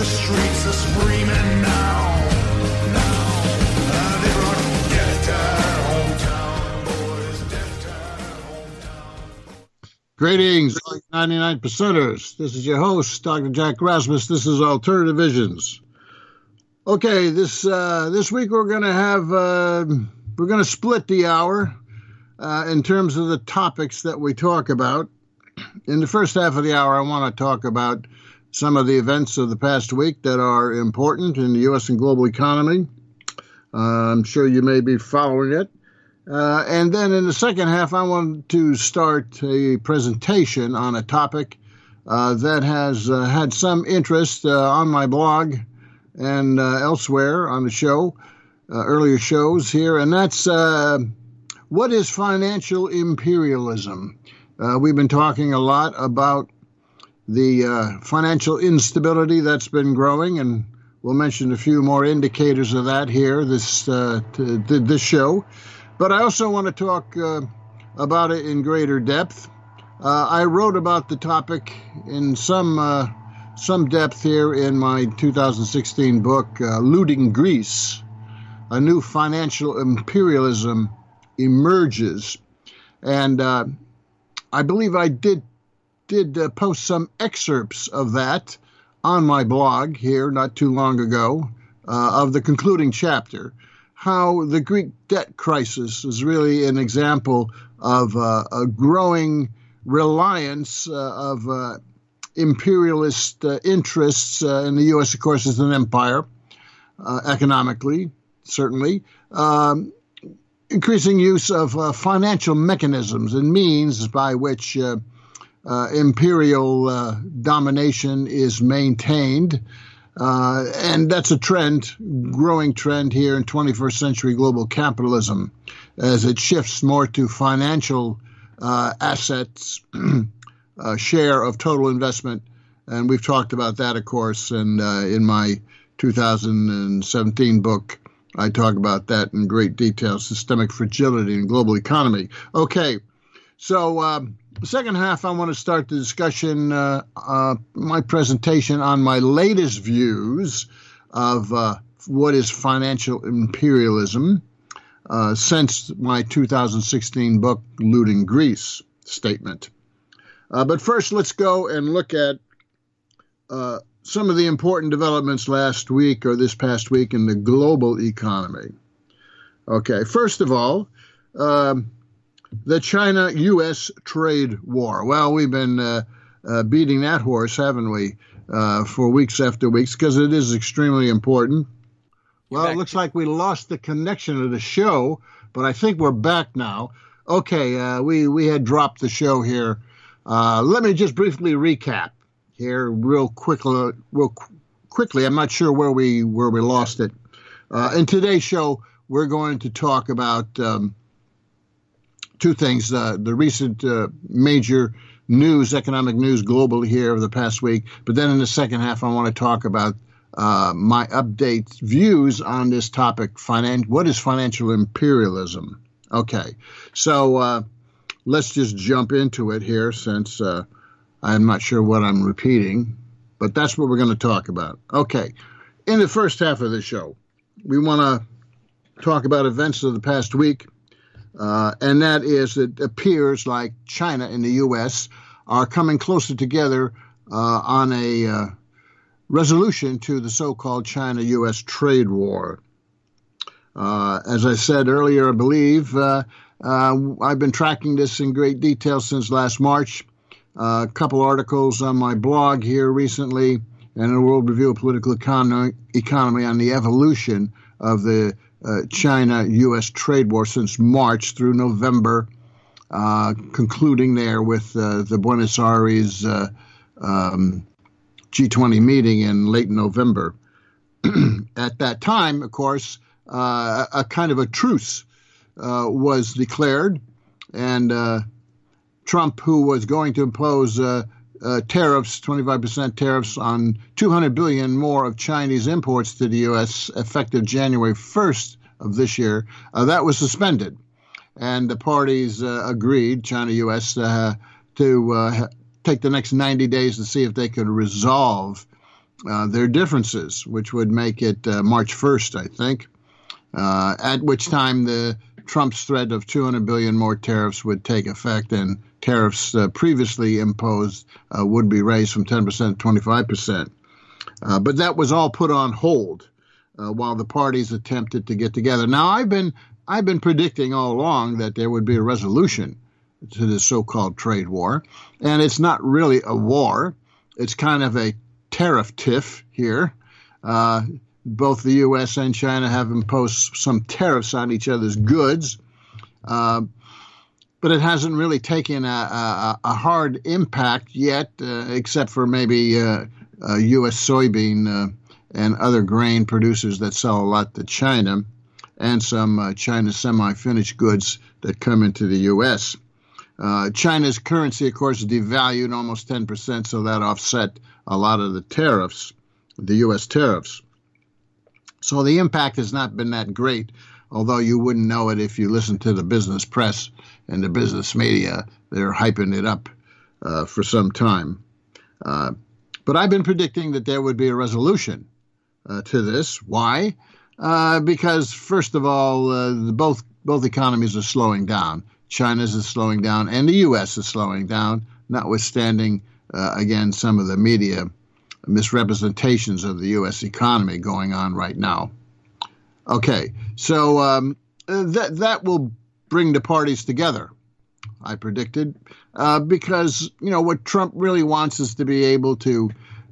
the streets are screaming now. They run death to hometown, boys, death to hometown. Greetings, 99 percenters. This is your host, Dr. Jack Rasmus. This is Alternative Visions. Okay, this week we're going to split the hour in terms of the topics that we talk about. In the first half of the hour, I want to talk about some of the events of the past week that are important in the U.S. and global economy. I'm sure you may be following it. And then in the second half, I want to start a presentation on a topic that has had some interest on my blog and elsewhere on the show, earlier shows here, and that's what is financial imperialism? We've been talking a lot about the financial instability that's been growing, and we'll mention a few more indicators of that here this show. But I also want to talk about it in greater depth. I wrote about the topic in some depth here in my 2016 book, Looting Greece, A New Financial Imperialism Emerges. And I believe I did post some excerpts of that on my blog here not too long ago, of the concluding chapter, how the Greek debt crisis is really an example of a growing reliance of imperialist interests in the U.S., of course, as an empire, economically, certainly, increasing use of financial mechanisms and means by which imperial domination is maintained. And that's a growing trend here in 21st century global capitalism as it shifts more to financial assets, share of total investment. And we've talked about that, of course, and in my 2017 book, I talk about that in great detail, Systemic Fragility in Global Economy. Okay, so the second half, I want to start the discussion, my presentation on my latest views of what is financial imperialism since my 2016 book, Looting Greece statement. But first, let's go and look at some of the important developments last week or this past week in the global economy. Okay, first of all, the China-U.S. trade war. Well, we've been beating that horse, haven't we, for weeks after weeks, because it is extremely important. Well, it looks like we lost the connection to the show, but I think we're back now. Okay, we had dropped the show here. Let me just briefly recap here real quickly. I'm not sure where we lost it. In today's show, we're going to talk about two things, the recent major news, economic news globally here of the past week. But then in the second half, I want to talk about my update views on this topic, what is financial imperialism? Okay, so let's just jump into it here since I'm not sure what I'm repeating, but that's what we're going to talk about. Okay, in the first half of the show, we want to talk about events of the past week. And that is, it appears like China and the U.S. are coming closer together on a resolution to the so-called China-U.S. trade war. As I said earlier, I believe, I've been tracking this in great detail since last March. A couple articles on my blog here recently, and a World Review of Political Economy on the evolution of the China-U.S. trade war since March through November, concluding there with the Buenos Aires G20 meeting in late November. At that time, of course, a kind of a truce was declared, and Trump, who was going to impose tariffs, 25% tariffs on $200 billion more of Chinese imports to the U.S. effective January 1st of this year, that was suspended. And the parties agreed, China-U.S., to take the next 90 days to see if they could resolve their differences, which would make it March 1st, I think, at which time the Trump's threat of 200 billion more tariffs would take effect, and tariffs previously imposed would be raised from 10% to 25%. But that was all put on hold while the parties attempted to get together. Now, I've been predicting all along that there would be a resolution to this so-called trade war, and it's not really a war. It's kind of a tariff tiff here. Both the U.S. and China have imposed some tariffs on each other's goods, but it hasn't really taken a hard impact yet, except for maybe U.S. soybean and other grain producers that sell a lot to China, and some China semi-finished goods that come into the U.S. China's currency, of course, devalued almost 10%, so that offset a lot of the tariffs, the U.S. tariffs. So the impact has not been that great, although you wouldn't know it if you listen to the business press and the business media. They're hyping it up for some time. But I've been predicting that there would be a resolution to this. Why? Because, first of all, both economies are slowing down. China's is slowing down, and the U.S. is slowing down, notwithstanding, again, some of the media misrepresentations of the U.S. economy going on right now. Okay, so that will bring the parties together, I predicted, because, what Trump really wants is to be able to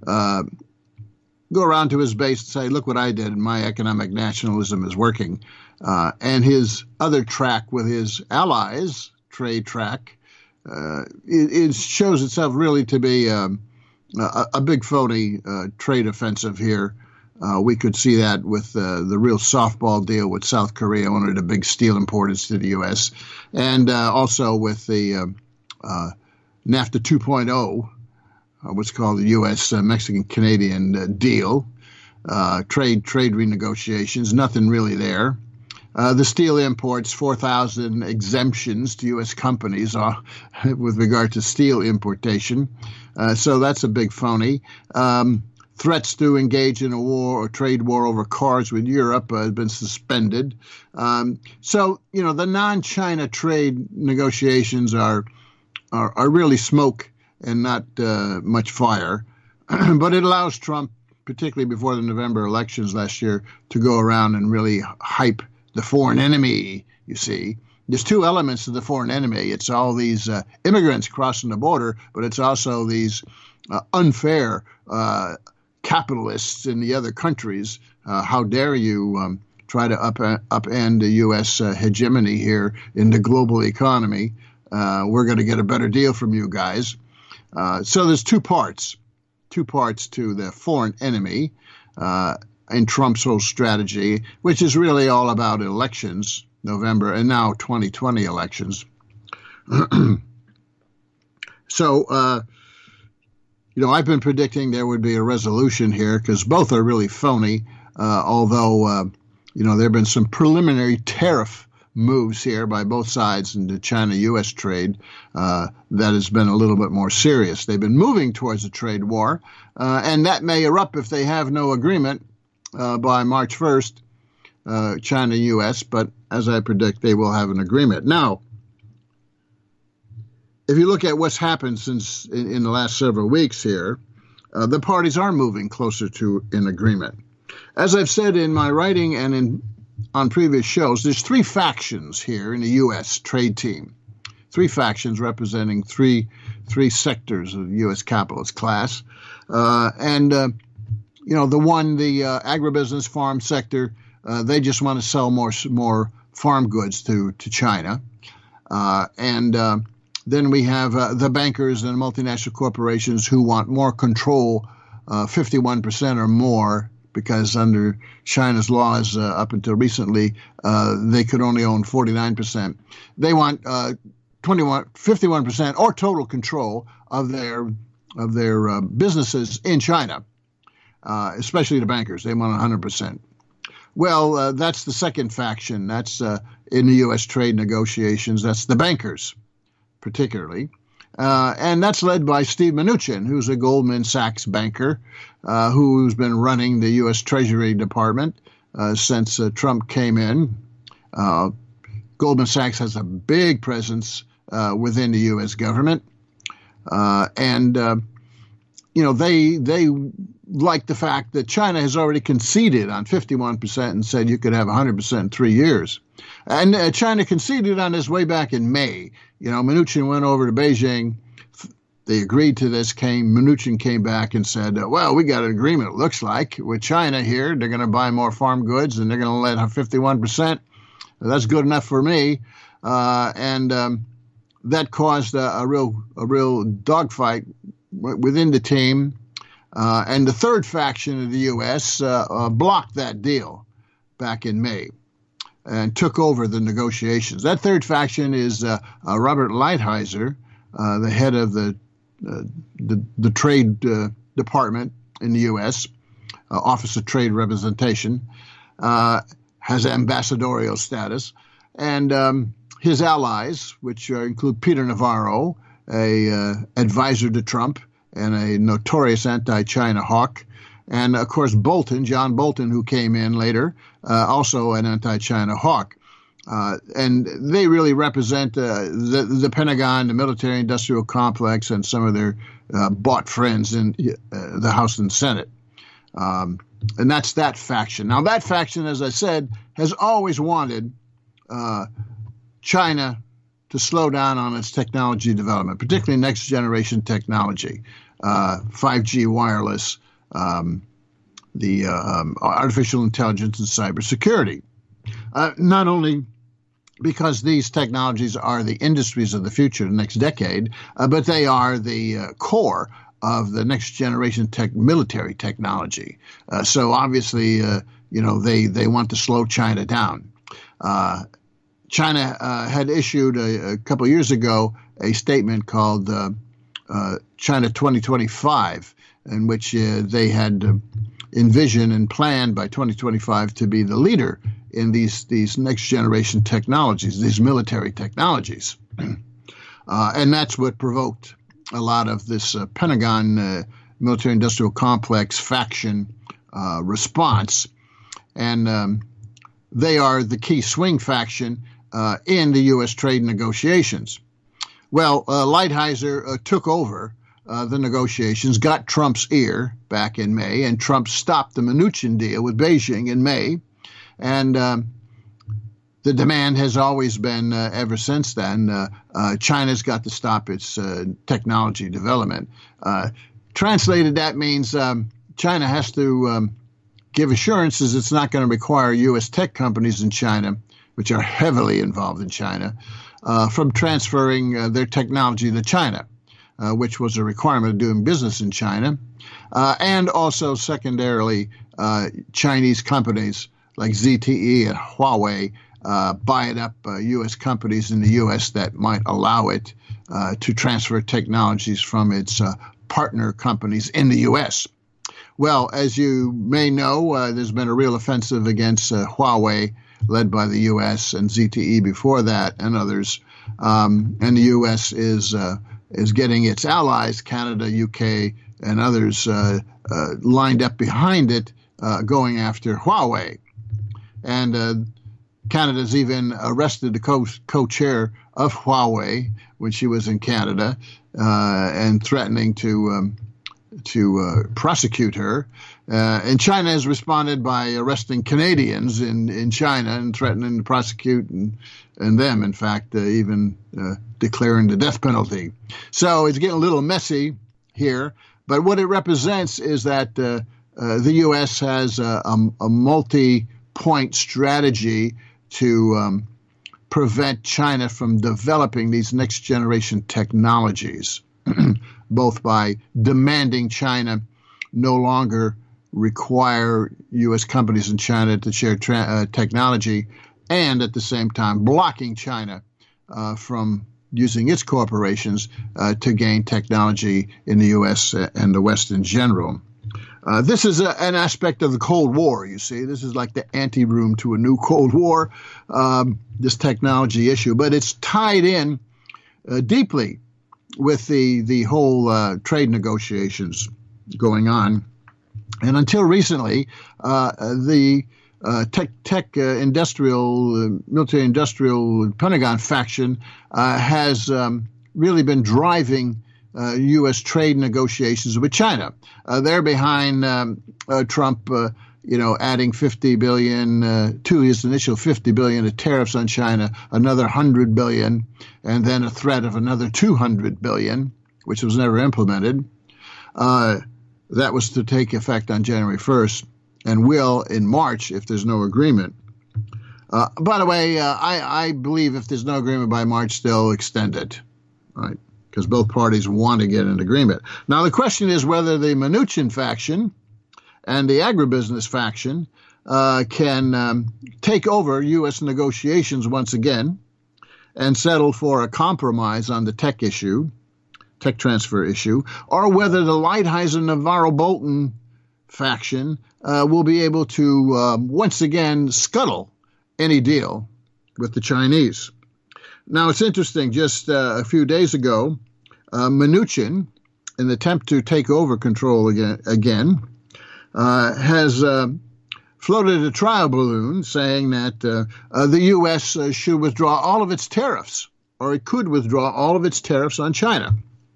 go around to his base and say, look what I did, my economic nationalism is working. And his other track with his allies, trade track, it shows itself really to be a big phony trade offensive here. We could see that with the real softball deal with South Korea, one of the big steel importers to the U.S., and also with the NAFTA 2.0, what's called the U.S. Mexican-Canadian deal, trade renegotiations, nothing really there. The steel imports, 4,000 exemptions to U.S. companies with regard to steel importation. So that's a big phony. Threats to engage in a war or trade war over cars with Europe have been suspended. So, the non-China trade negotiations are really smoke and not much fire. But it allows Trump, particularly before the November elections last year, to go around and really hype the foreign enemy, you see. There's two elements to the foreign enemy. It's all these immigrants crossing the border, but it's also these unfair capitalists in the other countries. How dare you try to upend the U.S. hegemony here in the global economy? We're going to get a better deal from you guys. So there's two parts to the foreign enemy in Trump's whole strategy, which is really all about elections, November and now 2020 elections. So, I've been predicting there would be a resolution here because both are really phony, although, there have been some preliminary tariff moves here by both sides in the China-U.S. trade that has been a little bit more serious. They've been moving towards a trade war, and that may erupt if they have no agreement by March 1st, China-U.S., but as I predict, they will have an agreement. Now, if you look at what's happened since in the last several weeks here, the parties are moving closer to an agreement. As I've said in my writing and on previous shows, there's three factions here in the U.S. trade team, three factions representing three sectors of the U.S. capitalist class. The agribusiness farm sector, they just want to sell more farm goods to China. Then we have the bankers and multinational corporations who want more control, 51% or more, because under China's laws up until recently, they could only own 49%. They want 51% or total control of their businesses in China, especially the bankers. They want 100%. Well, that's the second faction. That's in the U.S. trade negotiations. That's the bankers, particularly. And that's led by Steve Mnuchin, who's a Goldman Sachs banker who's been running the U.S. Treasury Department since Trump came in. Goldman Sachs has a big presence within the U.S. government. They like the fact that China has already conceded on 51% and said you could have 100% in 3 years. And China conceded on this way back in May. Mnuchin went over to Beijing. They agreed to this. Mnuchin came back and said, well, we got an agreement, it looks like, with China here. They're going to buy more farm goods and they're going to let 51%. That's good enough for me. That caused a real dogfight within the team. And the third faction of the U.S. Blocked that deal back in May and took over the negotiations. That third faction is Robert Lighthizer, the head of the Trade Department in the U.S., Office of Trade Representation, has ambassadorial status. And his allies, which include Peter Navarro, a advisor to Trump and a notorious anti-China hawk, and of course John Bolton, who came in later, also an anti-China hawk. And they really represent the Pentagon, the military-industrial complex, and some of their bought friends in the House and Senate. And that's that faction. Now, that faction, as I said, has always wanted China to slow down on its technology development, particularly next-generation technology, 5G wireless, the artificial intelligence and cybersecurity. Not only because these technologies are the industries of the future, the next decade, but they are the core of the next generation military technology. So obviously, they want to slow China down. China had issued a couple of years ago a statement called China 2025, in which they had envisioned and planned by 2025 to be the leader in these next generation technologies, these military technologies. And that's what provoked a lot of this Pentagon military industrial complex faction response. And they are the key swing faction in the U.S. trade negotiations. Well, Lighthizer took over the negotiations, got Trump's ear back in May, and Trump stopped the Mnuchin deal with Beijing in May. And the demand has always been, ever since then, China's got to stop its technology development. Translated, that means China has to give assurances it's not going to require U.S. tech companies in China, which are heavily involved in China, from transferring their technology to China, which was a requirement of doing business in China. And also, secondarily, Chinese companies like ZTE and Huawei buying up U.S. companies in the U.S. that might allow it to transfer technologies from its partner companies in the U.S. Well, as you may know, there's been a real offensive against Huawei, led by the U.S. and ZTE before that and others. And the U.S. is getting its allies, Canada, UK, and others, lined up behind it, going after Huawei. And Canada's even arrested the co-chair of Huawei when she was in Canada, and threatening to prosecute her. And China has responded by arresting Canadians in China and threatening to prosecute and them, in fact, even declaring the death penalty. So it's getting a little messy here. But what it represents is that the U.S. has a multi-point strategy to prevent China from developing these next-generation technologies, both by demanding China no longer require U.S. companies in China to share technology, and at the same time blocking China from using its corporations to gain technology in the U.S. and the West in general. This is an aspect of the Cold War, you see. This is like the anteroom to a new Cold War, this technology issue. But it's tied in deeply with the whole trade negotiations going on. And until recently, the military industrial Pentagon faction has really been driving U.S. trade negotiations with China. They're behind Trump, adding $50 billion to his initial $50 billion of tariffs on China, another $100 billion, and then a threat of another $200 billion, which was never implemented. That was to take effect on January 1st and will in March if there's no agreement. By the way, I believe if there's no agreement by March, they'll extend it, right? Because both parties want to get an agreement. Now, the question is whether the Mnuchin faction and the agribusiness faction can take over U.S. negotiations once again and settle for a compromise on the tech transfer issue, or whether the Lighthizer-Navarro-Bolton faction will be able to once again scuttle any deal with the Chinese. Now, it's interesting, just a few days ago, Mnuchin, in an attempt to take over control again has floated a trial balloon saying that the U.S. should withdraw all of its tariffs, or it could withdraw all of its tariffs on China.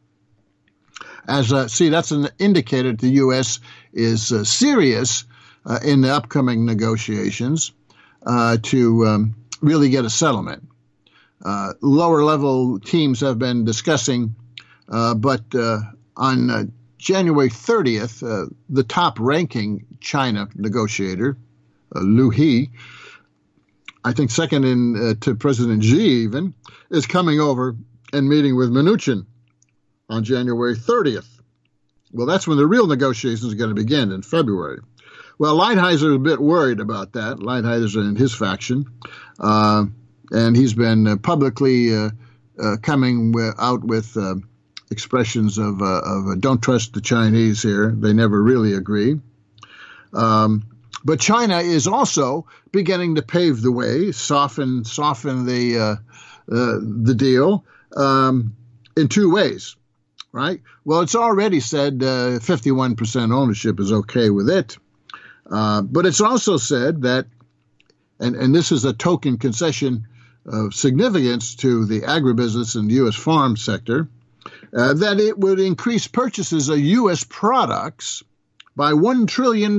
That's an indicator that the U.S. is serious in the upcoming negotiations to really get a settlement. Lower-level teams have been discussing, but on January 30th, the top-ranking China negotiator, Liu He, I think second to President Xi even, is coming over and meeting with Mnuchin on January 30th. Well, that's when the real negotiations are going to begin in February. Well, Lighthizer is a bit worried about that. Lighthizer and his faction. And he's been publicly coming out with expressions of don't trust the Chinese here. They never really agree. But China is also beginning to pave the way, soften the deal in two ways, right? Well, it's already said 51% ownership is okay with it. But it's also said that, and this is a token concession of significance to the agribusiness and U.S. farm sector, that it would increase purchases of U.S. products by $1 trillion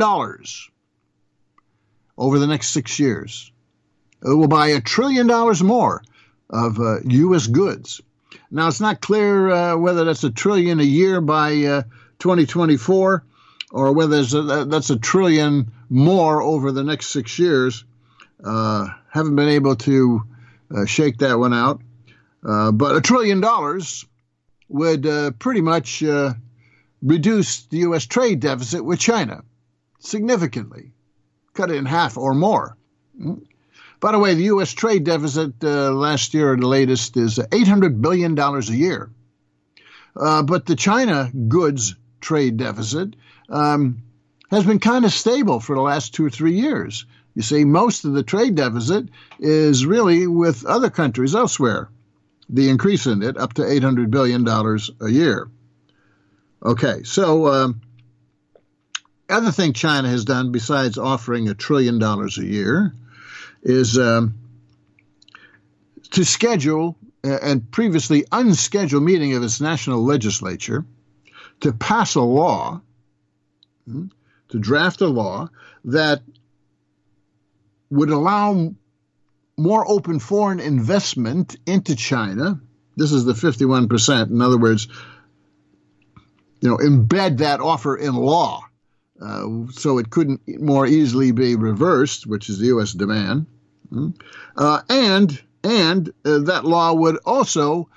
over the next 6 years. It will buy $1 trillion more of U.S. goods. Now, it's not clear whether that's $1 trillion a year by 2024 or whether that's $1 trillion more over the next 6 years. Haven't been able to shake that one out. But $1 trillion would pretty much reduce the U.S. trade deficit with China significantly, cut it in half or more. By the way, the U.S. trade deficit last year, the latest, is $800 billion a year. But the China goods trade deficit has been kind of stable for the last 2 or 3 years. You see, most of the trade deficit is really with other countries elsewhere, the increase in it up to $800 billion a year. Okay, so other thing China has done besides offering $1 trillion a year is to schedule and previously unscheduled meeting of its national legislature to pass a law, to draft a law that would allow more open foreign investment into China. This is the 51%. In other words, embed that offer in law so it couldn't more easily be reversed, which is the U.S. demand. And that law would also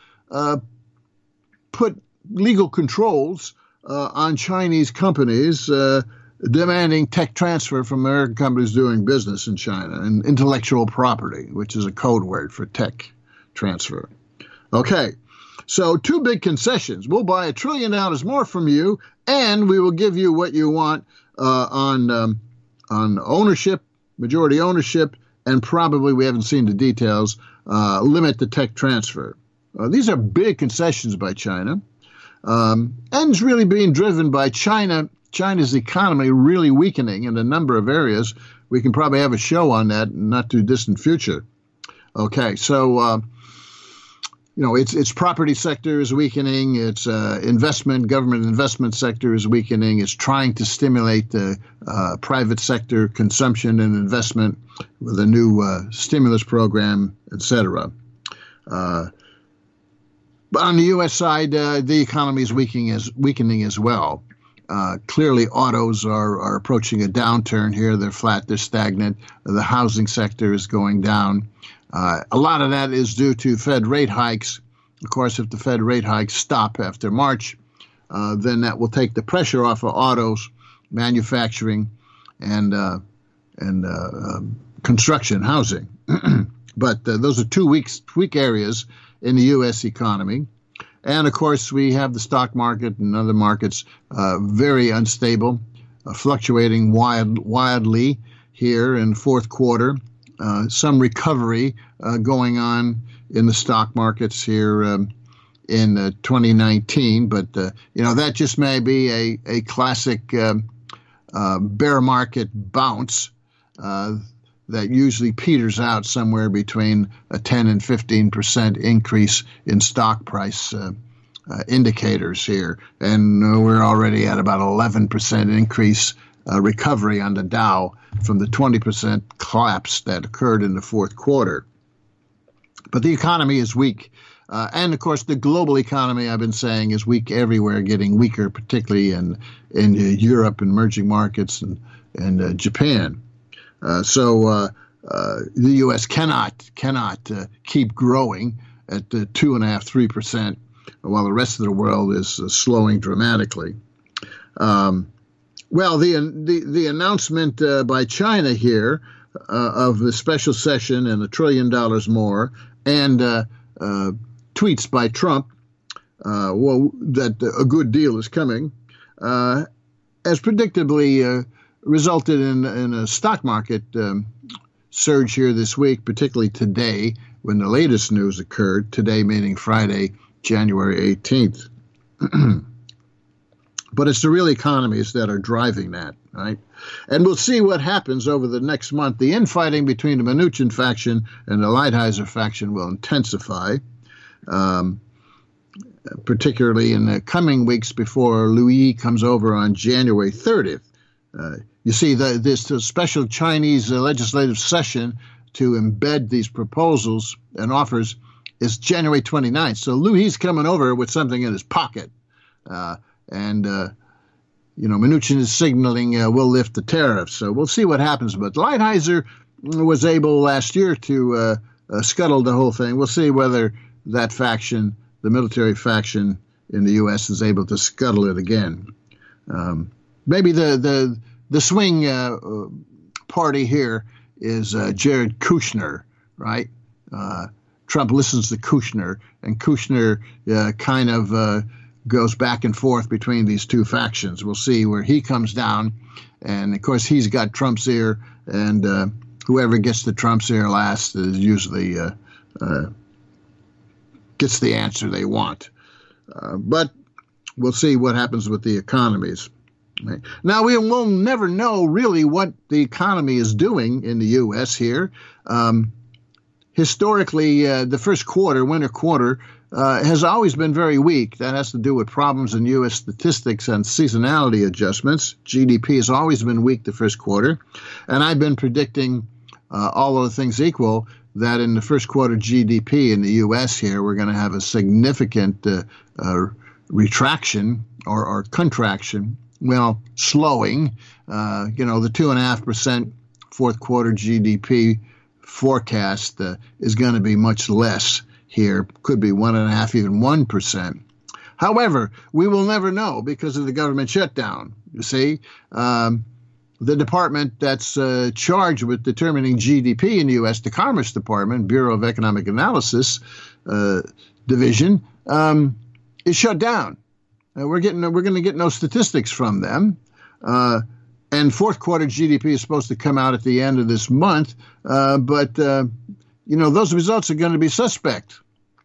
put legal controls on Chinese companies demanding tech transfer from American companies doing business in China, and intellectual property, which is a code word for tech transfer. Okay, so 2 big concessions. We'll buy $1 trillion more from you, and we will give you what you want on ownership, majority ownership, and probably, we haven't seen the details, limit the tech transfer. These are big concessions by China, and it's really being driven by China's economy really weakening in a number of areas. We can probably have a show on that in not too distant future. Okay, so its property sector is weakening. Its government investment sector is weakening. It's trying to stimulate the private sector consumption and investment with a new stimulus program, etc. But on the U.S. side, the economy is weakening as well. Clearly, autos are approaching a downturn here. They're flat, they're stagnant. The housing sector is going down. A lot of that is due to Fed rate hikes. Of course, if the Fed rate hikes stop after March, then that will take the pressure off of autos, manufacturing, and construction, housing. But those are two weak areas in the U.S. economy. And, of course, we have the stock market and other markets very unstable, fluctuating wildly here in fourth quarter. Some recovery going on in the stock markets here in 2019. But, that just may be a classic bear market bounce that usually peters out somewhere between a 10 and 15% increase in stock price indicators here. And we're already at about 11% increase recovery on the Dow from the 20% collapse that occurred in the fourth quarter. But the economy is weak. And, of course, the global economy, I've been saying, is weak everywhere, getting weaker, particularly in Europe, emerging markets, and Japan. So the U.S. cannot keep growing at 2.5–3%, while the rest of the world is slowing dramatically. Well, the announcement by China here of the special session and $1 trillion more, and tweets by Trump, that a good deal is coming, as predictably resulted in a stock market surge here this week, particularly today when the latest news occurred, today meaning Friday, January 18th. But it's the real economies that are driving that, right? And we'll see what happens over the next month. The infighting between the Mnuchin faction and the Lighthizer faction will intensify, particularly in the coming weeks before Louis comes over on January 30th. You see, this special Chinese legislative session to embed these proposals and offers is January 29th. So Louis coming over with something in his pocket. Mnuchin is signaling we'll lift the tariffs. So we'll see what happens. But Lighthizer was able last year to scuttle the whole thing. We'll see whether that faction, the military faction in the U.S., is able to scuttle it again. Maybe the swing party here is Jared Kushner, right? Trump listens to Kushner, and Kushner kind of goes back and forth between these two factions. We'll see where he comes down. And, of course, he's got Trump's ear, and whoever gets to Trump's ear last is usually gets the answer they want. But we'll see what happens with the economies. Right. Now, we will never know really what the economy is doing in the U.S. here. Historically, the first quarter, winter quarter, has always been very weak. That has to do with problems in U.S. statistics and seasonality adjustments. GDP has always been weak the first quarter. And I've been predicting, all other things equal, that in the first quarter GDP in the U.S. here, we're going to have a significant retraction or contraction. Well, slowing, the 2.5% fourth quarter GDP forecast is going to be much less here. Could be 1.5%, even 1%. However, we will never know because of the government shutdown. You see, the department that's charged with determining GDP in the U.S., the Commerce Department, Bureau of Economic Analysis division, is shut down. We're going to get no statistics from them. And fourth quarter GDP is supposed to come out at the end of this month. But those results are going to be suspect.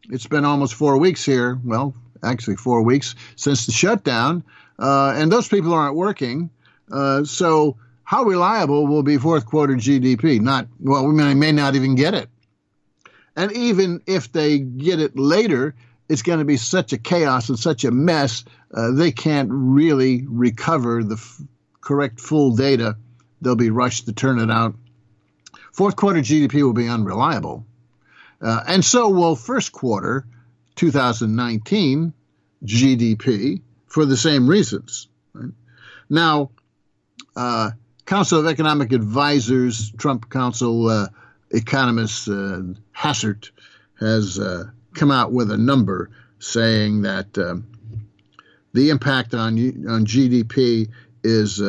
It's been almost 4 weeks here. Well, actually 4 weeks since the shutdown, and those people aren't working. So how reliable will be fourth quarter GDP? We may not even get it. And even if they get it later, it's going to be such a chaos and such a mess, they can't really recover the correct full data. They'll be rushed to turn it out. Fourth quarter GDP will be unreliable. And so will first quarter 2019 GDP for the same reasons. Right? Now, Council of Economic Advisors, Trump Council economist Hassert has come out with a number saying that the impact on GDP is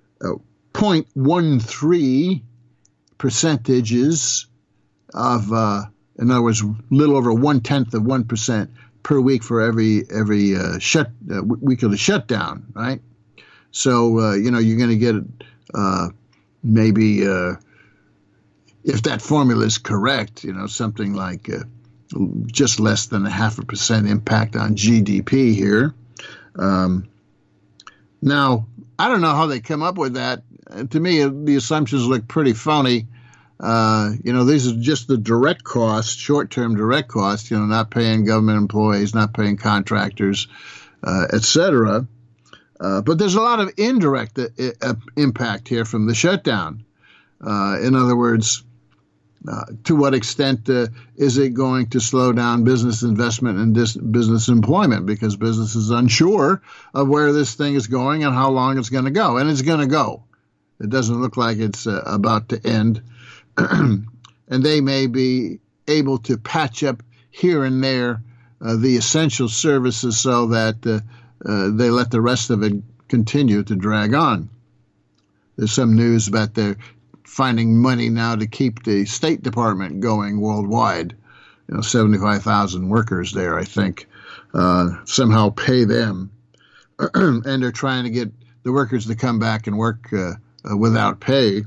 0.13 percentages of, in other words, a little over 0.1% per week for every week of the shutdown, right? So you're going to get maybe if that formula is correct, something like just less than 0.5% impact on GDP here. Now, I don't know how they come up with that. To me, the assumptions look pretty phony. These are just the direct costs, short-term direct costs, not paying government employees, not paying contractors, et cetera. But there's a lot of indirect impact here from the shutdown. In other words, to what extent is it going to slow down business investment and business employment, because business is unsure of where this thing is going and how long it's going to go. And it's going to go. It doesn't look like it's about to end. And they may be able to patch up here and there the essential services so that they let the rest of it continue to drag on. There's some news about their finding money now to keep the State Department going worldwide. 75,000 workers there, I think, somehow pay them. And they're trying to get the workers to come back and work without pay.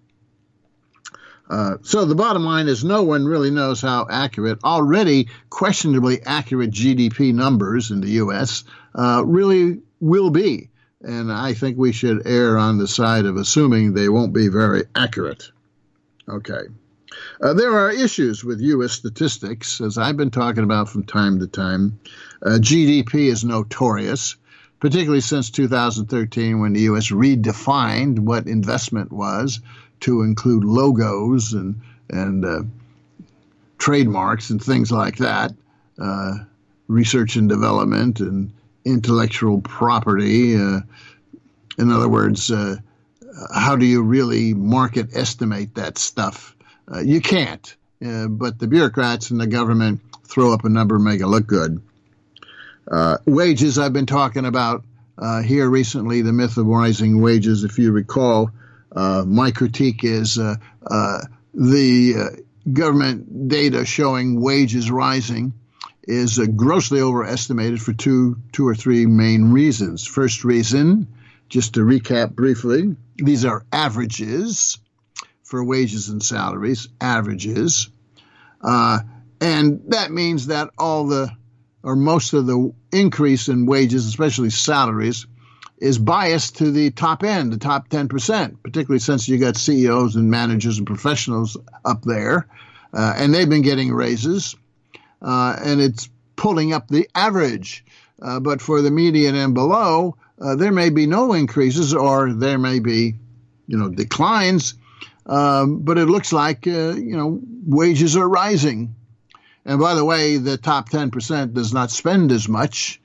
So the bottom line is no one really knows how accurate, already questionably accurate GDP numbers in the U.S. Really will be. And I think we should err on the side of assuming they won't be very accurate. Okay. There are issues with U.S. statistics, as I've been talking about from time to time. GDP is notorious, particularly since 2013 when the U.S. redefined what investment was to include logos and trademarks and things like that, research and development and intellectual property. In other words, how do you really market estimate that stuff? You can't, but the bureaucrats in the government throw up a number and make it look good. Wages, I've been talking about here recently, the myth of rising wages. If you recall, my critique is the government data showing wages rising is grossly overestimated for two or three main reasons. First reason, just to recap briefly, these are averages for wages and salaries, averages. And that means that most of the increase in wages, especially salaries, is biased to the top end, the top 10%, particularly since you got CEOs and managers and professionals up there, and they've been getting raises, and it's pulling up the average. But for the median and below, there may be no increases, or there may be, declines. But it looks like, wages are rising. And by the way, the top 10% does not spend as much.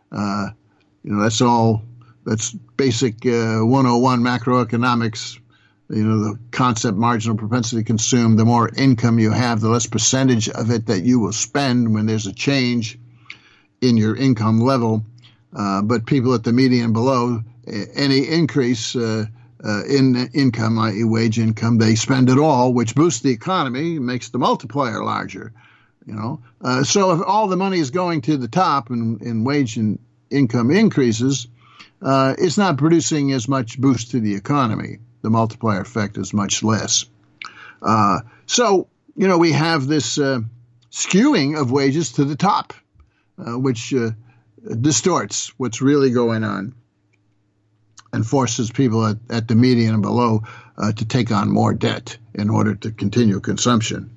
That's basic 101 macroeconomics. The concept marginal propensity to consume. The more income you have, the less percentage of it that you will spend when there's a change in your income level. But people at the median below, any increase in income, i.e. wage income, they spend it all, which boosts the economy, makes the multiplier larger. So if all the money is going to the top and wage and income increases, it's not producing as much boost to the economy. The multiplier effect is much less. So we have this skewing of wages to the top, which distorts what's really going on and forces people at the median and below to take on more debt in order to continue consumption.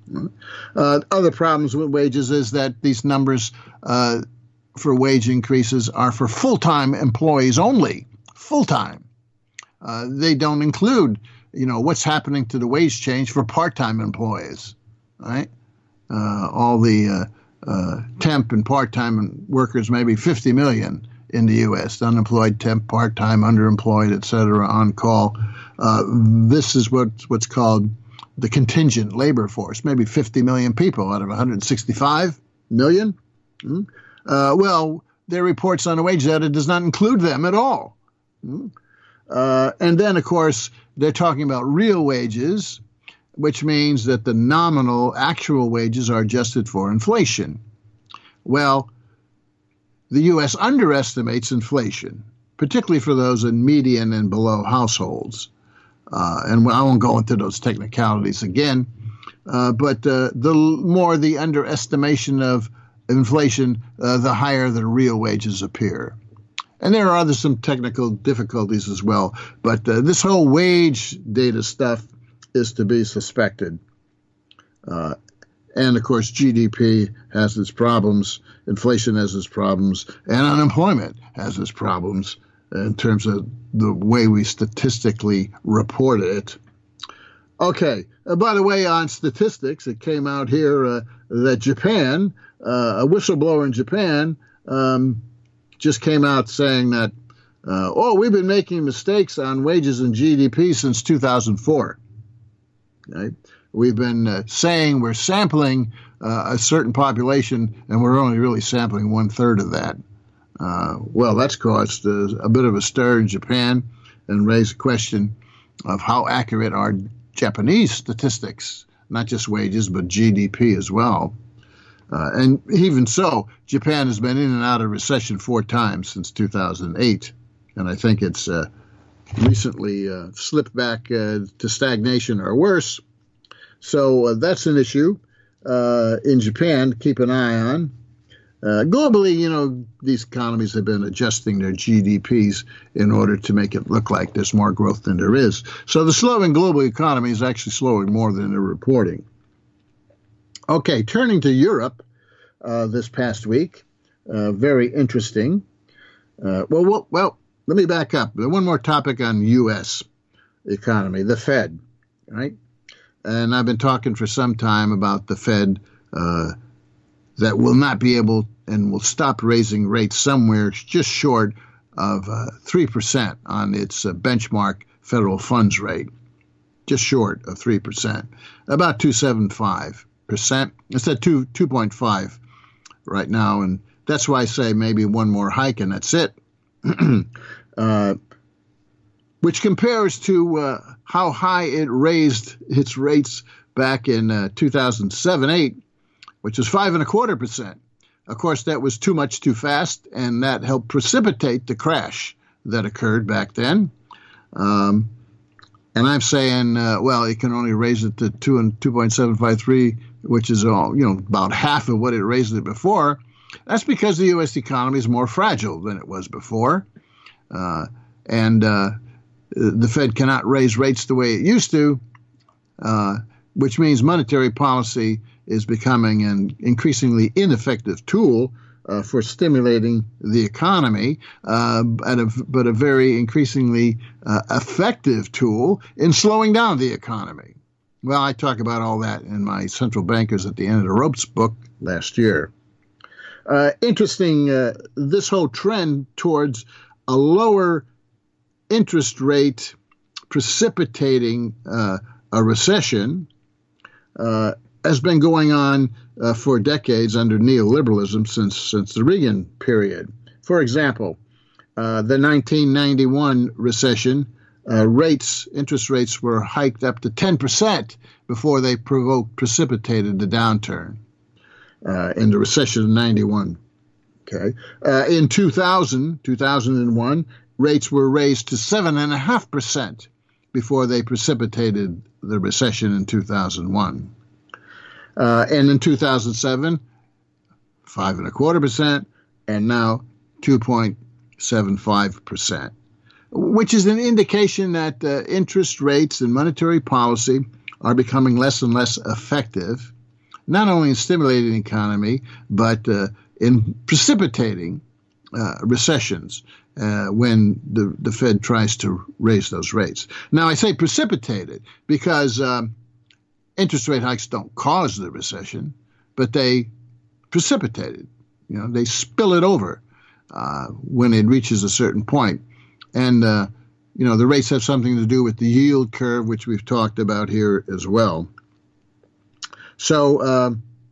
Other problems with wages is that these numbers for wage increases are for full-time employees only, full-time. They don't include, what's happening to the wage change for part-time employees, right? All the temp and part-time workers, maybe 50 million in the U.S., unemployed, temp, part-time, underemployed, et cetera, on call. This is what's called the contingent labor force, maybe 50 million people out of 165 million. Well, their reports on the wage data does not include them at all. And then, of course, they're talking about real wages, which means that the nominal actual wages are adjusted for inflation. Well, the U.S. underestimates inflation, particularly for those in median and below households. And I won't go into those technicalities again, but the more the underestimation of inflation, the higher the real wages appear. And there are some technical difficulties as well, but this whole wage data stuff is to be suspected. And, of course, GDP has its problems, inflation has its problems, and unemployment has its problems in terms of the way we statistically report it. Okay, by the way, on statistics, it came out here that Japan, a whistleblower in Japan, just came out saying that, we've been making mistakes on wages and GDP since 2004. Right? We've been saying we're sampling a certain population, and we're only really sampling 1/3 of that. Well, that's caused a bit of a stir in Japan and raised a question of how accurate are Japanese statistics, not just wages, but GDP as well. And even so, Japan has been in and out of recession 4 times since 2008, and I think it's recently slipped back to stagnation or worse. So that's an issue in Japan to keep an eye on. Globally, these economies have been adjusting their GDPs in order to make it look like there's more growth than there is. So the slowing global economy is actually slowing more than they're reporting. Okay, turning to Europe this past week, very interesting. Well, let me back up. One more topic on U.S. economy, the Fed, right? And I've been talking for some time about the Fed that will not be able and will stop raising rates somewhere just short of 3% on its benchmark federal funds rate, just short of 3%, about 2.75%. It's at 2.5 right now, and that's why I say maybe one more hike and that's it, which compares to how high it raised its rates back in 2007-8, which was 5.25%. Of course, that was too much too fast, and that helped precipitate the crash that occurred back then. And I'm saying, it can only raise it to 2.753, which is about half of what it raised it before. That's because the U.S. economy is more fragile than it was before, and the Fed cannot raise rates the way it used to, which means monetary policy is becoming an increasingly ineffective tool for stimulating the economy, but a very increasingly effective tool in slowing down the economy. Well, I talk about all that in my Central Bankers at the End of the Ropes book last year. Interesting, this whole trend towards a lower interest rate precipitating a recession has been going on for decades under neoliberalism since the Reagan period. For example, the 1991 recession, interest rates were hiked up to 10% before they precipitated the downturn in the recession of 91. Okay, in 2001, rates were raised to 7.5% before they precipitated the recession in 2001. And in 2007, 5.25%, and now 2.75%, which is an indication that interest rates and monetary policy are becoming less and less effective, not only in stimulating the economy, but in precipitating recessions when the Fed tries to raise those rates. Now, I say precipitated because interest rate hikes don't cause the recession, but they precipitate it. They spill it over when it reaches a certain point. And, the rates have something to do with the yield curve, which we've talked about here as well. So,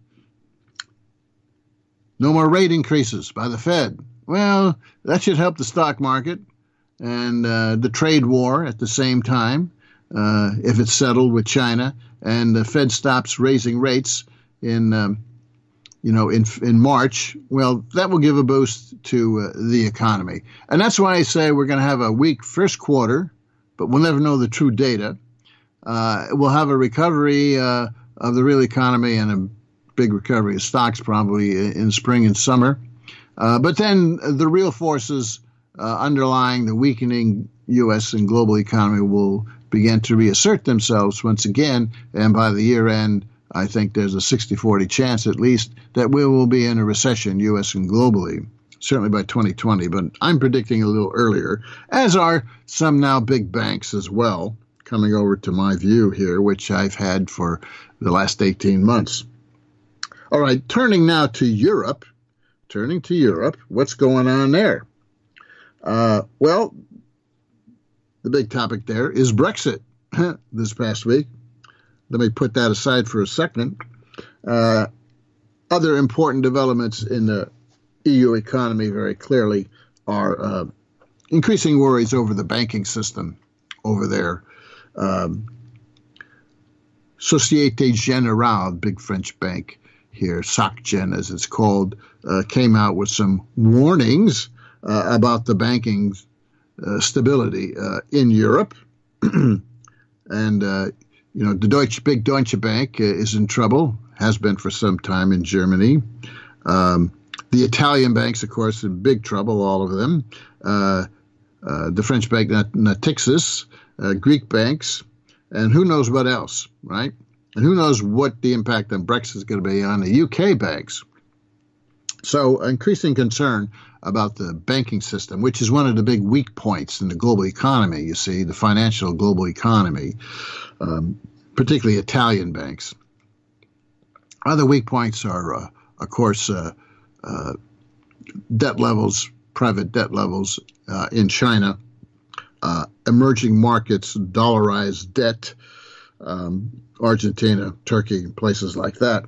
no more rate increases by the Fed. Well, that should help the stock market and the trade war at the same time, if it's settled with China and the Fed stops raising rates in March. Well, that will give a boost to the economy. And that's why I say we're going to have a weak first quarter, but we'll never know the true data. We'll have a recovery of the real economy and a big recovery of stocks probably in spring and summer. But then the real forces underlying the weakening U.S. and global economy will begin to reassert themselves once again. And by the year end, I think there's a 60-40 chance at least that we will be in a recession, U.S. and globally, certainly by 2020. But I'm predicting a little earlier, as are some now big banks as well, coming over to my view here, which I've had for the last 18 months. All right, turning to Europe, what's going on there? Well, the big topic there is Brexit this past week. Let me put that aside for a second. Other important developments in the EU economy very clearly are increasing worries over the banking system over there. Société Générale, big French bank here, SocGen as it's called, came out with some warnings about the banking stability in Europe. And the big Deutsche Bank is in trouble, has been for some time in Germany. The Italian banks, of course, in big trouble, all of them. The French bank Natixis, Greek banks, and who knows what else, right? And who knows what the impact on Brexit is going to be on the UK banks. So increasing concern about the banking system, which is one of the big weak points in the global economy, you see, the financial global economy, particularly Italian banks. Other weak points are, of course, debt levels, private debt levels in China, emerging markets, dollarized debt, Argentina, Turkey, places like that.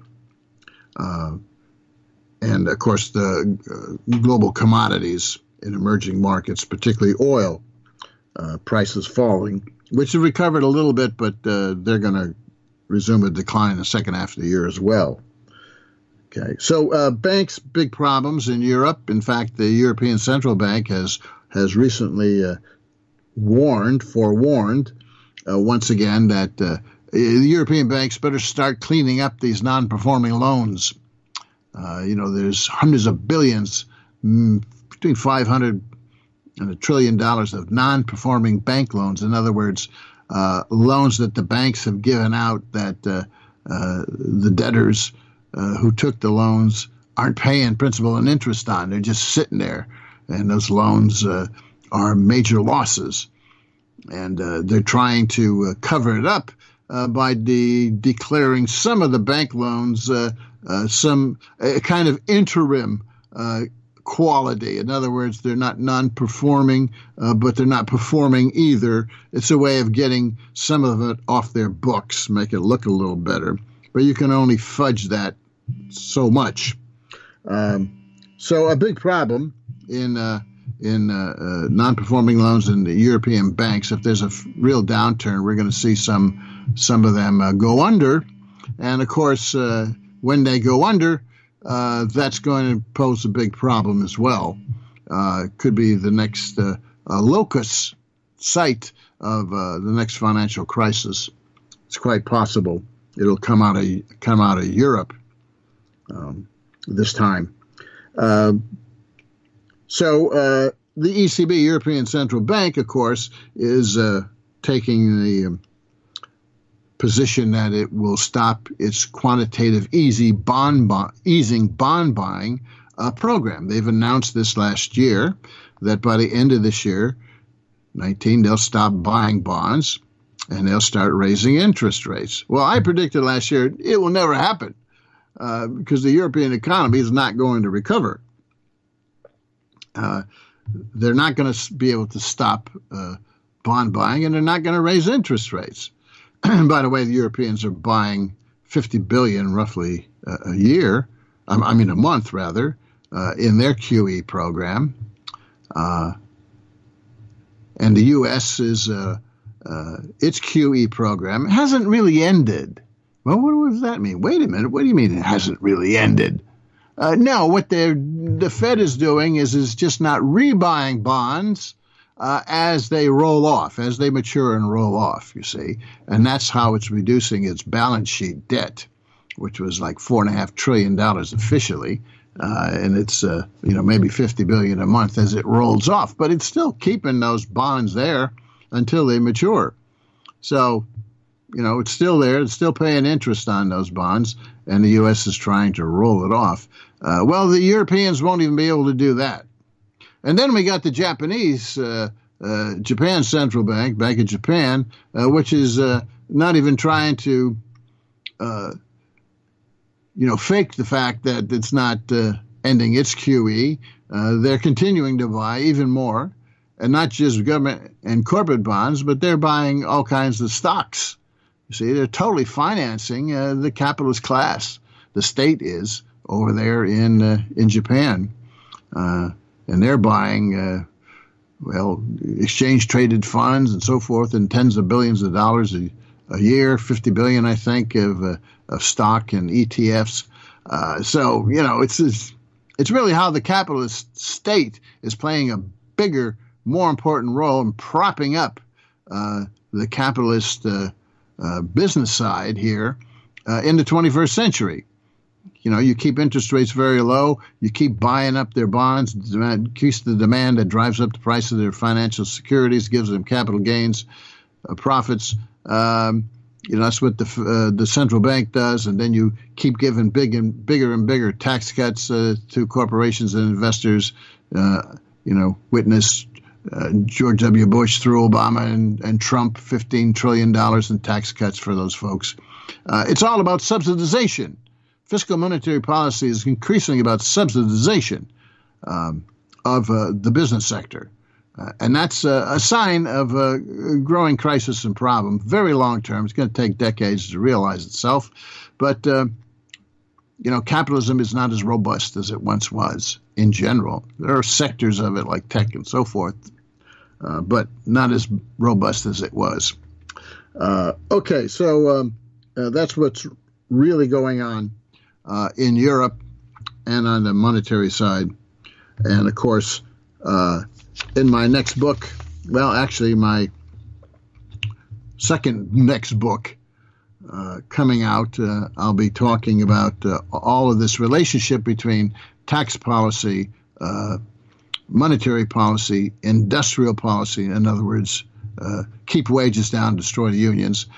And, of course, the global commodities in emerging markets, particularly oil, prices falling, which have recovered a little bit, but they're going to resume a decline in the second half of the year as well. Okay, so banks, big problems in Europe. In fact, the European Central Bank has recently forewarned once again that the European banks better start cleaning up these non-performing loans. There's hundreds of billions, between 500 and $1 trillion of non-performing bank loans. In other words, loans that the banks have given out that the debtors who took the loans aren't paying principal and interest on. They're just sitting there, and those loans are major losses. And they're trying to cover it up by declaring some of the bank loans some kind of interim quality. In other words, they're not non-performing, but they're not performing either. It's a way of getting some of it off their books, make it look a little better. But you can only fudge that so much. So a big problem in non-performing loans in the European banks. If there's a real downturn, we're going to see some of them go under. And, of course, when they go under, that's going to pose a big problem as well. Could be the next locus site of the next financial crisis. It's quite possible. it'll come out of Europe this time. So the ECB, European Central Bank, of course, is taking the position that it will stop its quantitative easing bond buying program. They've announced this last year that by the end of this year, 19, they'll stop buying bonds and they'll start raising interest rates. Well, I predicted last year it will never happen because the European economy is not going to recover. They're not going to be able to stop bond buying, and they're not going to raise interest rates. By the way, the Europeans are buying 50 billion roughly a year, a month rather, in their QE program. And the U.S. is its QE program hasn't really ended. Well, what does that mean? Wait a minute. What do you mean it hasn't really ended? No, what the Fed is doing is just not rebuying bonds as they roll off, as they mature and roll off, you see. And that's how it's reducing its balance sheet debt, which was like $4.5 trillion officially. And it's, maybe 50 billion a month as it rolls off. But it's still keeping those bonds there until they mature. So, it's still there. It's still paying interest on those bonds. And the U.S. is trying to roll it off. Well, the Europeans won't even be able to do that. And then we got the Japanese, Japan Central Bank, Bank of Japan, which is not even trying to, fake the fact that it's not ending its QE. They're continuing to buy even more, and not just government and corporate bonds, but they're buying all kinds of stocks. You see, they're totally financing the capitalist class. The state is over there in Japan. And they're buying, exchange-traded funds and so forth in tens of billions of dollars a year, 50 billion, I think, of stock and ETFs. So, it's really how the capitalist state is playing a bigger, more important role in propping up the capitalist business side here in the 21st century. You keep interest rates very low. You keep buying up their bonds, increase the demand that drives up the price of their financial securities, gives them capital gains, profits. That's what the central bank does. And then you keep giving bigger and bigger tax cuts to corporations and investors. Witness George W. Bush through Obama and Trump, $15 trillion in tax cuts for those folks. It's all about subsidization. Fiscal monetary policy is increasingly about subsidization of the business sector. And that's a sign of a growing crisis and problem, very long term. It's going to take decades to realize itself. But, capitalism is not as robust as it once was in general. There are sectors of it like tech and so forth, but not as robust as it was. Okay, so that's what's really going on in Europe and on the monetary side. And of course, in my next book, my second next book coming out, I'll be talking about all of this relationship between tax policy, monetary policy, industrial policy, in other words, keep wages down, destroy the unions,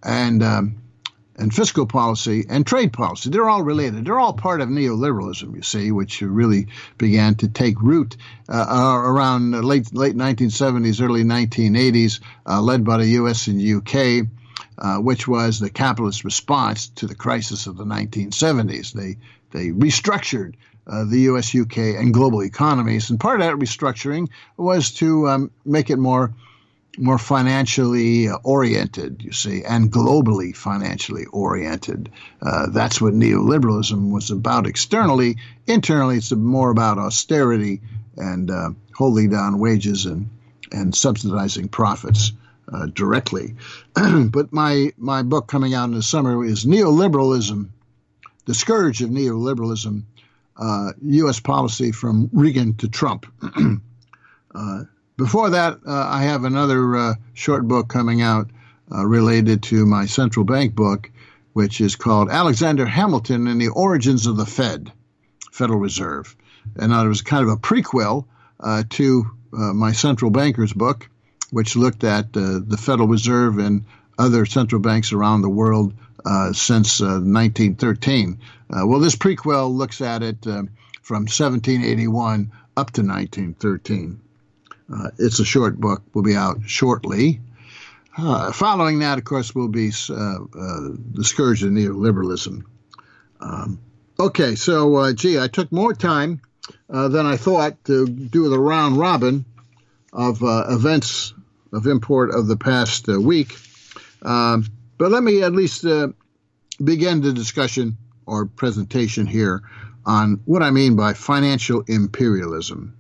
and fiscal policy and trade policy. They're all related. They're all part of neoliberalism, you see, which really began to take root around late 1970s, early 1980s, led by the U.S. and UK, which was the capitalist response to the crisis of the 1970s. They restructured the U.S., UK, and global economies, and part of that restructuring was to make it more financially oriented, you see, and globally financially oriented. That's what neoliberalism was about externally. Internally, it's more about austerity and holding down wages and subsidizing profits directly. But my book coming out in the summer is Neoliberalism, The Scourge of Neoliberalism, U.S. Policy from Reagan to Trump. Before that, I have another short book coming out related to my central bank book, which is called Alexander Hamilton and the Origins of the Federal Reserve. And it was kind of a prequel to my central bankers book, which looked at the Federal Reserve and other central banks around the world since 1913. Well, this prequel looks at it from 1781 up to 1913. It's a short book, will be out shortly. Following that, of course, will be The Scourge of Neoliberalism. Okay, so, I took more time than I thought to do the round robin of events of import of the past week. But let me at least begin the discussion or presentation here on what I mean by financial imperialism.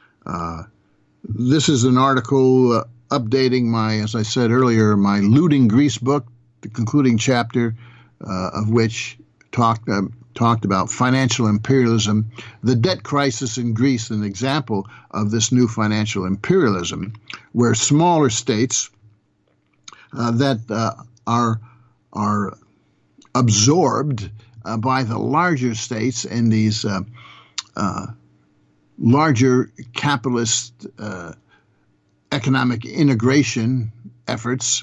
This is an article updating my, as I said earlier, my Looting Greece book, the concluding chapter of which talked about financial imperialism, the debt crisis in Greece, an example of this new financial imperialism, where smaller states that are absorbed by the larger states in these larger capitalist economic integration efforts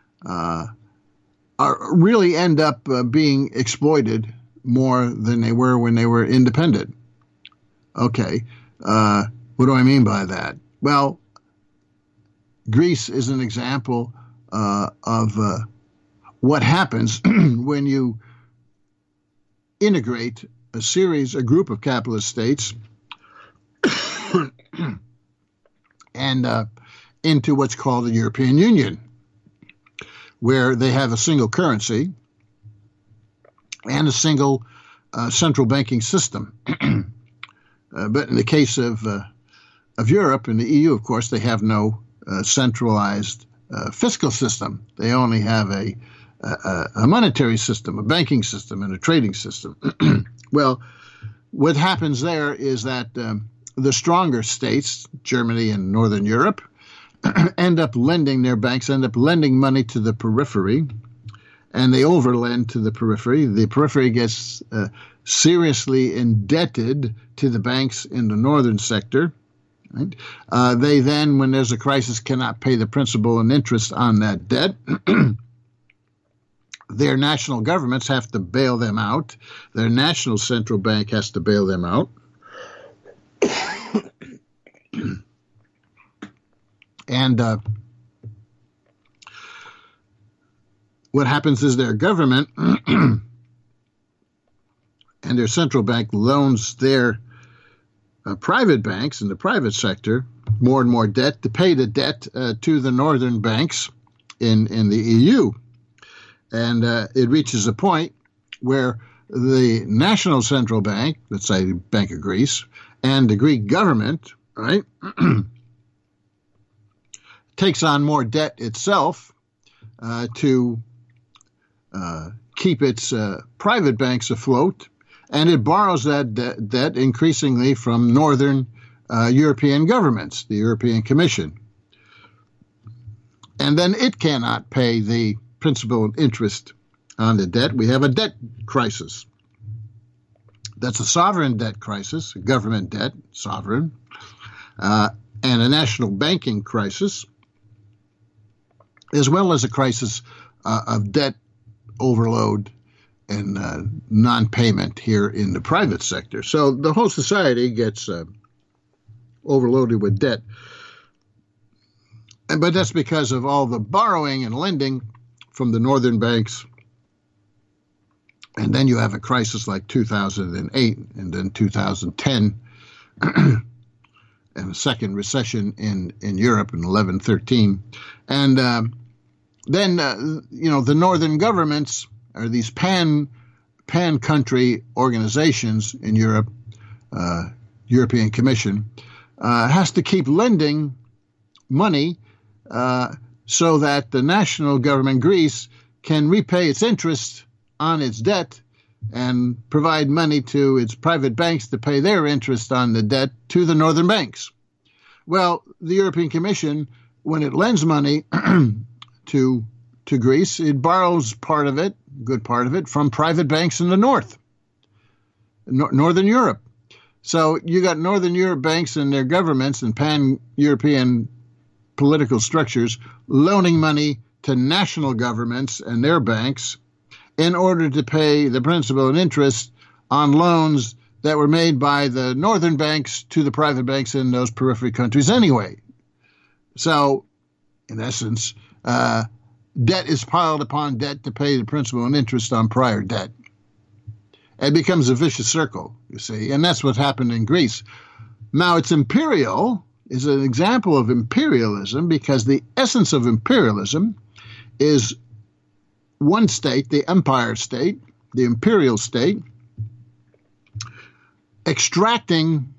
really end up being exploited more than they were when they were independent. Okay, what do I mean by that? Well, Greece is an example of what happens when you integrate a group of capitalist states and into what's called the European Union, where they have a single currency and a single central banking system. But in the case of Europe and the EU, of course, they have no centralized fiscal system. They only have a monetary system, a banking system, and a trading system. Well, what happens there is that the stronger states, Germany and Northern Europe, end up lending money to the periphery, and they overlend to the periphery. The periphery gets seriously indebted to the banks in the northern sector. Right? They then, when there's a crisis, cannot pay the principal and interest on that debt. Their national governments have to bail them out. Their national central bank has to bail them out. And what happens is their government and their central bank loans their private banks in the private sector more and more debt to pay the debt to the northern banks in the EU. And it reaches a point where the national central bank, let's say Bank of Greece, and the Greek government, right, takes on more debt itself to keep its private banks afloat, and it borrows that debt increasingly from northern European governments, the European Commission. And then it cannot pay the principal and interest on the debt. We have a debt crisis. That's a sovereign debt crisis, a government debt, sovereign, and a national banking crisis, as well as a crisis of debt overload and non-payment here in the private sector. So the whole society gets overloaded with debt. But that's because of all the borrowing and lending from the northern banks. And then you have a crisis like 2008 and then 2010 and a second recession in Europe in 11-13. And then, the northern governments are these pan-country organizations in Europe, European Commission, has to keep lending money so that the national government, Greece, can repay its interest on its debt and provide money to its private banks to pay their interest on the debt to the northern banks. Well, the European Commission, when it lends money to Greece, it borrows part of it, good part of it, from private banks in the north, Northern Europe. So you got Northern Europe banks and their governments and pan-European political structures loaning money to national governments and their banks in order to pay the principal and interest on loans that were made by the northern banks to the private banks in those periphery countries anyway. So, in essence, debt is piled upon debt to pay the principal and interest on prior debt. It becomes a vicious circle, you see, and that's what happened in Greece. Now, it's imperial, is an example of imperialism, because the essence of imperialism is one state, the empire state, the imperial state, extracting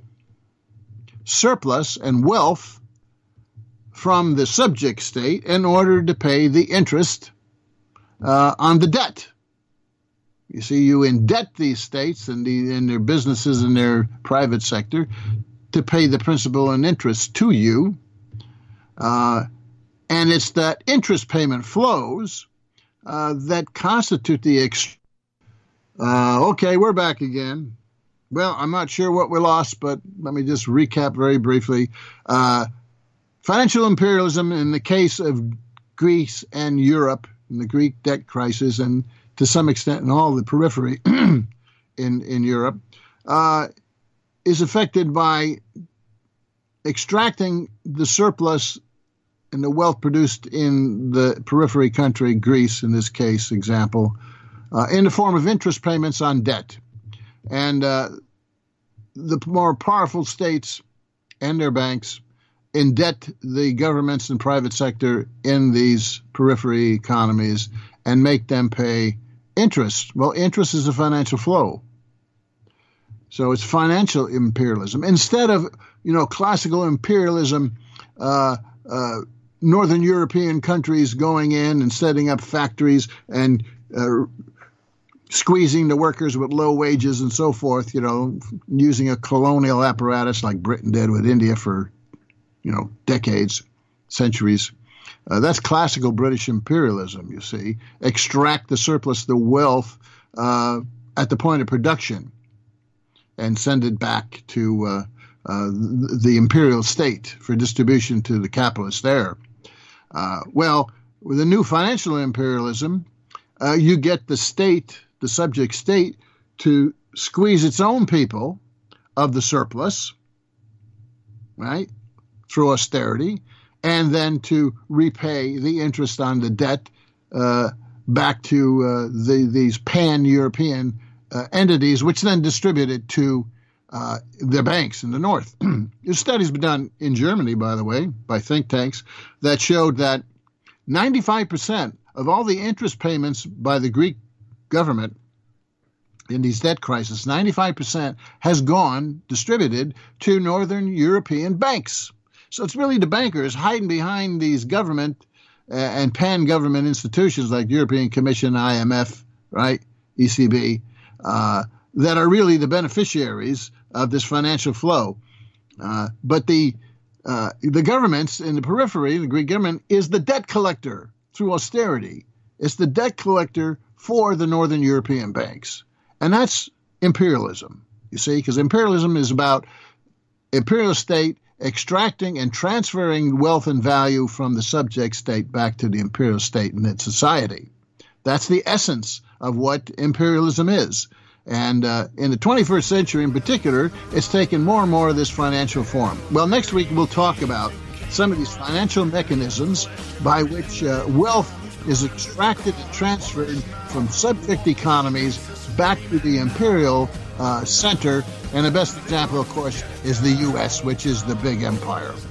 surplus and wealth from the subject state in order to pay the interest on the debt. You see, you indebt these states and their businesses and their private sector to pay the principal and interest to you. And it's that interest payment flows that constitute the okay, we're back again. Well, I'm not sure what we lost, but let me just recap very briefly. Financial imperialism in the case of Greece and Europe, in the Greek debt crisis, and to some extent in all the periphery in Europe, is affected by extracting the surplus and the wealth produced in the periphery country, Greece in this case example, in the form of interest payments on debt. And the more powerful states and their banks indebt the governments and private sector in these periphery economies and make them pay interest. Well, interest is a financial flow. So it's financial imperialism. Instead of, classical imperialism, Northern European countries going in and setting up factories and squeezing the workers with low wages and so forth, using a colonial apparatus like Britain did with India for, decades, centuries. That's classical British imperialism, you see. Extract the surplus, the wealth, at the point of production and send it back to the imperial state for distribution to the capitalists there. Well, with the new financial imperialism, you get the state, the subject state, to squeeze its own people of the surplus, right, through austerity, and then to repay the interest on the debt back to these pan-European entities, which then distribute it to the banks in the north. There's studies been done in Germany, by the way, by think tanks, that showed that 95% of all the interest payments by the Greek government in these debt crises, 95% has gone, distributed to Northern European banks. So it's really the bankers hiding behind these government and pan-government institutions like European Commission, IMF, right, ECB, that are really the beneficiaries of this financial flow. But the governments in the periphery, the Greek government, is the debt collector through austerity. It's the debt collector for the Northern European banks. And that's imperialism, you see, because imperialism is about imperial state extracting and transferring wealth and value from the subject state back to the imperial state and its society. That's the essence of what imperialism is. And in the 21st century in particular, it's taken more and more of this financial form. Well, next week we'll talk about some of these financial mechanisms by which wealth is extracted and transferred from subject economies back to the imperial center. And the best example, of course, is the U.S., which is the big empire.